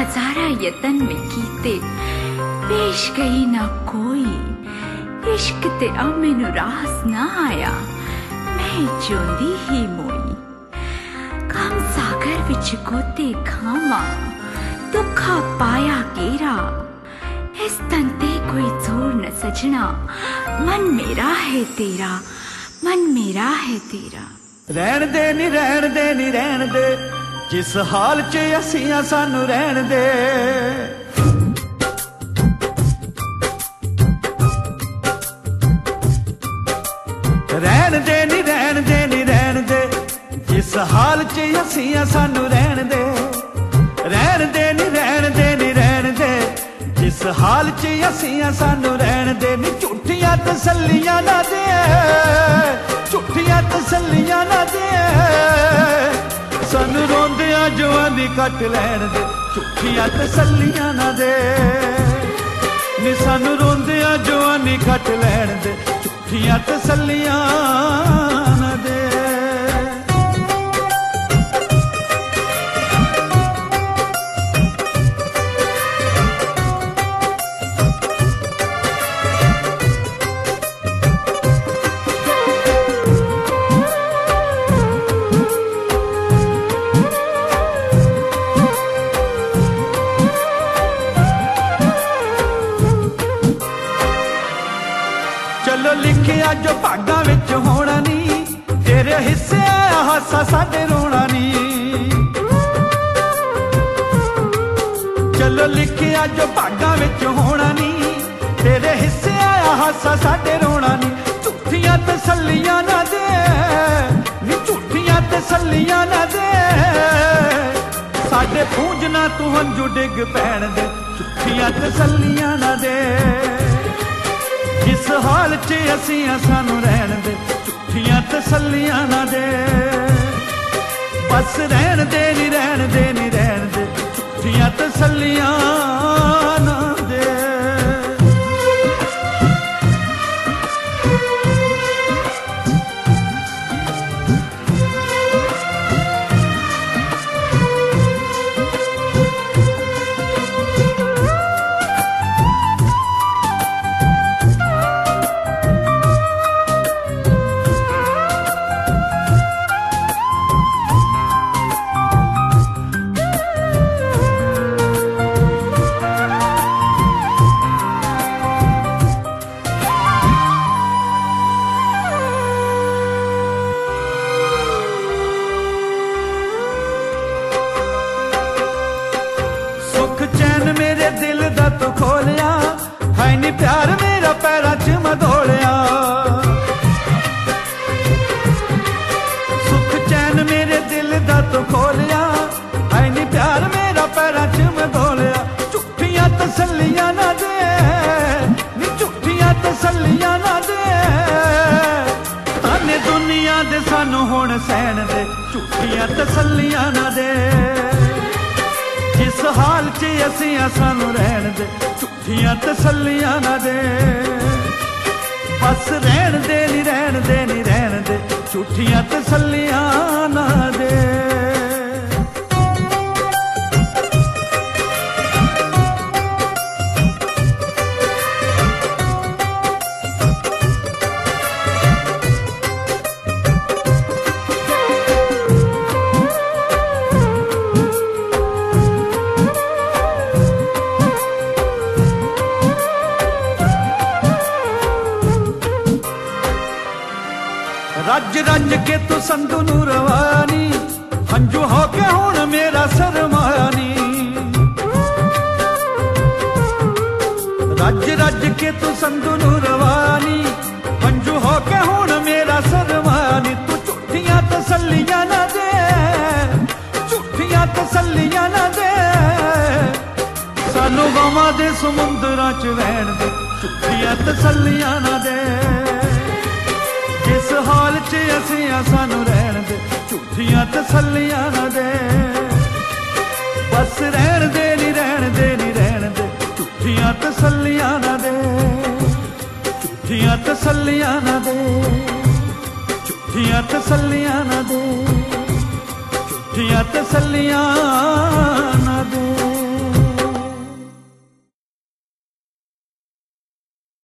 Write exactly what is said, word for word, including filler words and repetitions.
हजारा यतन में कीते पेश गई ना कोई। इश्क ते आ मैनू रास ना आया, मैं जोंदी ही मोई। काम सागर विच गोते खावा, दुखा पाया गेरा। इस तन ते कोई जोर न सजना, मन मेरा है तेरा, मन मेरा है तेरा। रहन दे नी रहन दे नी रहन दे, जिस हाल च असियां सानू रहन दे। रहन दे नी रहन दे नी रहन दे, जिस हाल च असियां सानू रहन दे। रहन दे नी रहन दे नी रहन दे, जिस हाल च असियां सानू रहन दे। नी झूठियां तसल्लियां ना दे, झूठियां तसल्लियां ना दे, सानू रोंदियां जवानी कट लैन दे। झूठियां तसल्लियां ना दे, नी सानू रोंदियां जवानी कट लैन दे। झूठियां तसल्लियां ना दे। चलो लिखिया जो भागा विच होना नी, तेरे हिस्से आया हासा साडे रोना नी। चलो लिखिया जो भागा विच होना नी, तेरे हिस्से आया हासा साडे रोना नी। झूठियां तसल्लियां ना दे, नी झूठियां तसल्लियां ना दे, साडे पूंजना तू हंजू डिग पैण दे। झूठियां तसल्लियां ना दे, जिस हाल च असियां सानू रहन दे। झूठियां तसल्लियां ना दे, बस रहन दे नी रहन दे नी रहन दे। झूठियां तसल्लियां ना दे। मेरे दिल दा तू खोलिया, है नी प्यार मेरा पैरां च मधोलिया। सुख चैन मेरे दिल दा तू खोलिया, है नी प्यार मेरा पैरां च मधोलिया। झूठियां तसल्लियां ना दे, नी झूठियां तसल्लियां ना दे, ताने दुनिया दे सानू हुण सहन दे। झूठियां तसल्लियां ना दे, जिस हाल च असियां सानू रहन दे। झूठियां तसल्लियां ना दे, बस रहन दे नी रहन दे नी रहन दे। झूठियां तसल्लियां ना दे। रज रज के तू संधू नू रवानी, हंजू हो के हुण मेरा सरमानी। रज रज के तू संधू नू रवानी, हंजू हो के हुण मेरा सरमानी। तू झूठियां तसल्लियां ना दे, झूठियां तसल्लियां ना दे, सानू गवां दे समुंदरां च वहण दे। झूठियां तसल्लियां ना दे, जिस हाल च असियां सानू रहन दे। झूठियां तसल्लियां ना दे, बस रहन दे नी रहन दे नी रहन दे। झूठियां तसल्लियां ना दे, झूठियां तसल्लियां ना दे, झूठियां तसल्लियां ना दे, झूठियां तसल्लियां